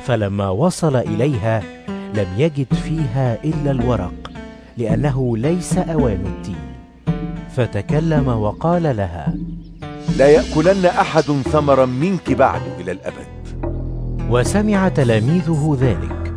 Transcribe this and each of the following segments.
فلما وصل إليها لم يجد فيها إلا الورق، لأنه ليس أوان التين. فتكلم وقال لها: لا يأكلن أحد ثمرا منك بعد إلى الأبد. وسمع تلاميذه ذلك.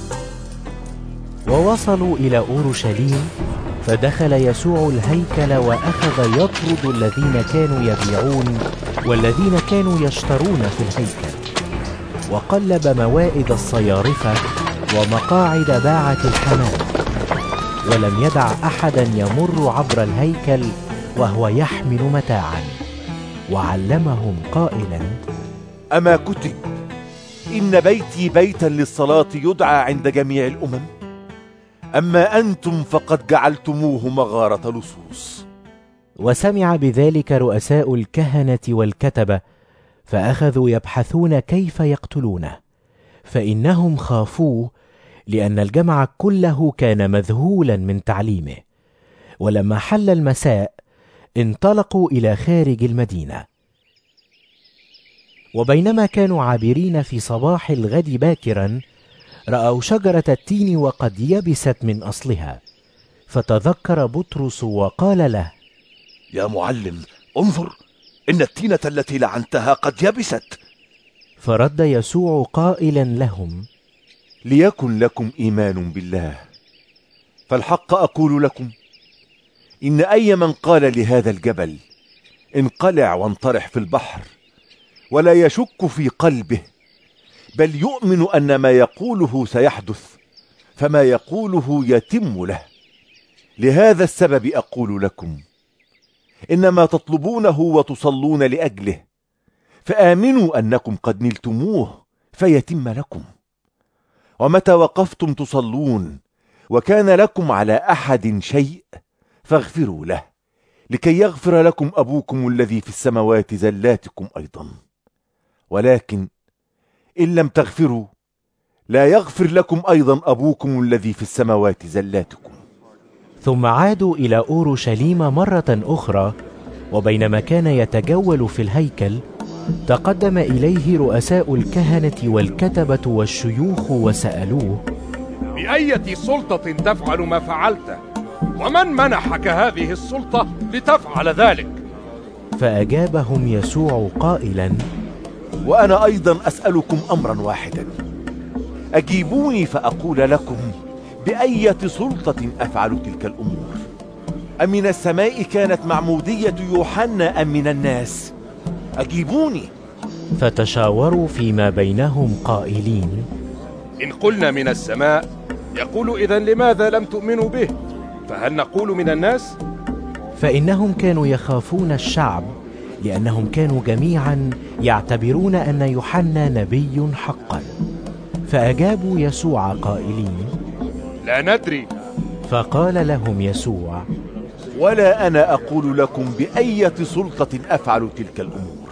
ووصلوا إلى أورشليم، فدخل يسوع الهيكل وأخذ يطرد الذين كانوا يبيعون والذين كانوا يشترون في الهيكل، وقلب موائد الصيارفة ومقاعد باعة الحمام، ولم يدع أحدا يمر عبر الهيكل وهو يحمل متاعا، وعلمهم قائلا: أما كتب إن بيتي بيتا للصلاة يدعى عند جميع الأمم؟ أما أنتم فقد جعلتموه مغارة لصوص. وسمع بذلك رؤساء الكهنة والكتبة، فأخذوا يبحثون كيف يقتلونه، فإنهم خافوه، لأن الجمع كله كان مذهولا من تعليمه. ولما حل المساء انطلقوا إلى خارج المدينة. وبينما كانوا عابرين في صباح الغد باكرا، رأوا شجرة التين وقد يبست من أصلها، فتذكر بطرس وقال له: يا معلم، انظر، إن التينة التي لعنتها قد يبست. فرد يسوع قائلا لهم: ليكن لكم إيمان بالله. فالحق أقول لكم، إن أي من قال لهذا الجبل انقلع وانطرح في البحر، ولا يشك في قلبه، بل يؤمن أن ما يقوله سيحدث، فما يقوله يتم له. لهذا السبب أقول لكم، إنما تطلبونه وتصلون لأجله، فآمنوا أنكم قد نلتموه فيتم لكم. ومتى وقفتم تصلون وكان لكم على أحد شيء، فاغفروا له، لكي يغفر لكم أبوكم الذي في السماوات زلاتكم أيضا. ولكن إن لم تغفروا، لا يغفر لكم أيضا أبوكم الذي في السماوات زلاتكم. ثم عادوا إلى أورشليم مرة أخرى، وبينما كان يتجول في الهيكل، تقدم إليه رؤساء الكهنة والكتبة والشيوخ وسألوه: بأية سلطة تفعل ما فعلت؟ ومن منحك هذه السلطة لتفعل ذلك؟ فأجابهم يسوع قائلا: وأنا أيضا أسألكم أمرا واحدا، أجيبوني فأقول لكم بأية سلطة أفعل تلك الأمور؟ أمن السماء كانت معمودية يوحنا أم من الناس؟ أجيبوني. فتشاوروا فيما بينهم قائلين: إن قلنا من السماء يقول إذن لماذا لم تؤمنوا به؟ فهل نقول من الناس؟ فإنهم كانوا يخافون الشعب، لأنهم كانوا جميعا يعتبرون أن يوحنا نبي حقا. فأجابوا يسوع قائلين: لا ندري. فقال لهم يسوع: ولا أنا أقول لكم بأية سلطة أفعل تلك الأمور.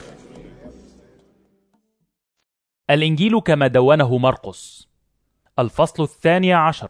الإنجيل كما دونه مرقس، الفصل 12.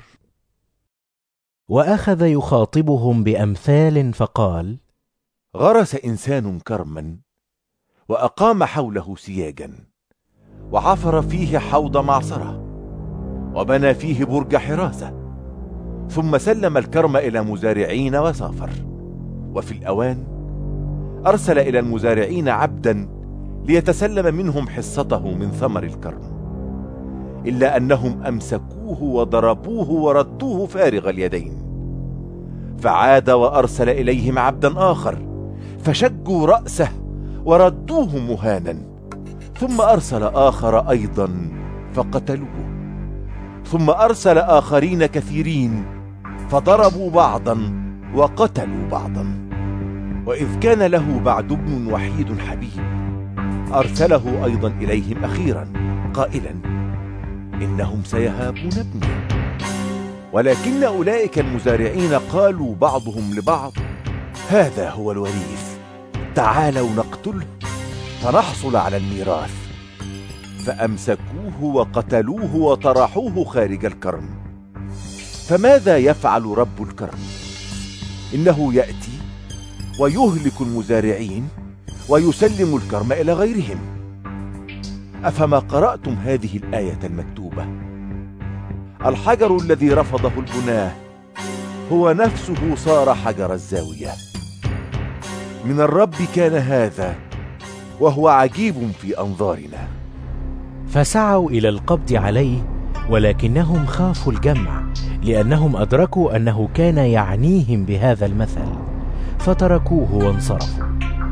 وأخذ يخاطبهم بأمثال فقال: غرس إنسان كرما، وأقام حوله سياجا، وحفر فيه حوض معصرة، وبنى فيه برج حراسة، ثم سلم الكرم إلى مزارعين وسافر. وفي الأوان أرسل إلى المزارعين عبدا ليتسلم منهم حصته من ثمر الكرم، إلا أنهم أمسكوه وضربوه وردوه فارغ اليدين. فعاد وأرسل إليهم عبدا آخر، فشجوا رأسه وردوه مهانا. ثم أرسل آخر أيضا فقتلوه. ثم أرسل آخرين كثيرين، فضربوا بعضا وقتلوا بعضا. وإذ كان له بعد ابن وحيد حبيب، أرسله أيضا إليهم أخيرا قائلا: إنهم سيهابون ابني. ولكن أولئك المزارعين قالوا بعضهم لبعض: هذا هو الوريث، تعالوا نقتله فنحصل على الميراث. فأمسكوه وقتلوه وطرحوه خارج الكرم. فماذا يفعل رب الكرم؟ إنه يأتي ويهلك المزارعين ويسلم الكرم إلى غيرهم. أفما قرأتم هذه الآية المكتوبة؟ الحجر الذي رفضه البناه هو نفسه صار حجر الزاوية. من الرب كان هذا، وهو عجيب في أنظارنا. فسعوا إلى القبض عليه، ولكنهم خافوا الجمع، لأنهم أدركوا أنه كان يعنيهم بهذا المثل، فتركوه وانصرفوا.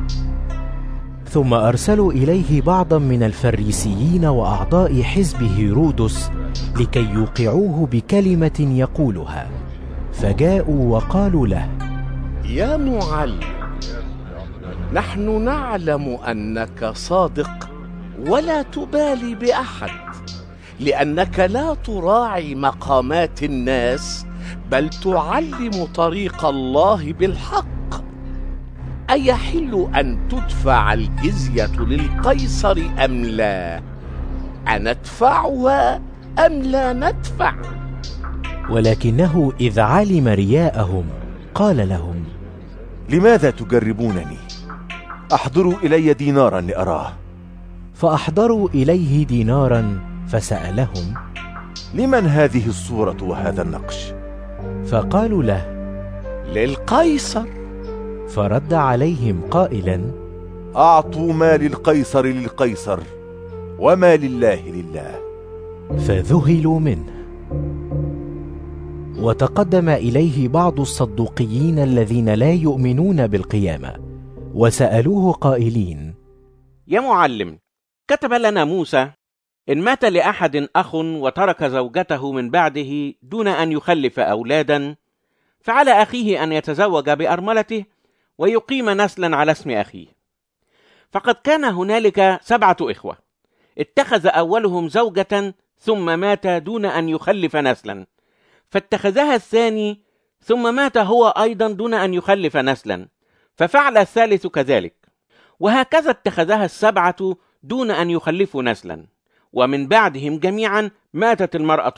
ثم أرسلوا إليه بعضا من الفريسيين وأعضاء حزب هيرودس لكي يوقعوه بكلمة يقولها، فجاءوا وقالوا له: يا معلم، نحن نعلم أنك صادق ولا تبالي بأحد، لأنك لا تراعي مقامات الناس، بل تعلم طريق الله بالحق. أيحل أن تدفع الجزية للقيصر أم لا؟ أندفعها أم لا ندفع؟ ولكنه إذ علم رياءهم قال لهم: لماذا تجربونني؟ أحضروا إلي دينارا لأراه. فأحضروا إليه دينارا، فسألهم: لمن هذه الصورة وهذا النقش؟ فقالوا له: للقيصر. فرد عليهم قائلا: أعطوا ما للقيصر للقيصر، وما لله لله. فذهلوا منه. وتقدم إليه بعض الصدوقيين الذين لا يؤمنون بالقيامة، وسألوه قائلين: يا معلم، كتب لنا موسى: إن مات لأحد أخ وترك زوجته من بعده دون أن يخلف أولادا، فعلى أخيه أن يتزوج بأرملته ويقيم نسلا على اسم أخيه. فقد كان هنالك 7 إخوة، اتخذ أولهم زوجة ثم مات دون أن يخلف نسلا، فاتخذها الثاني ثم مات هو أيضا دون أن يخلف نسلا، ففعل الثالث كذلك، وهكذا اتخذها 7 دون أن يخلفوا نسلا، ومن بعدهم جميعا ماتت المرأة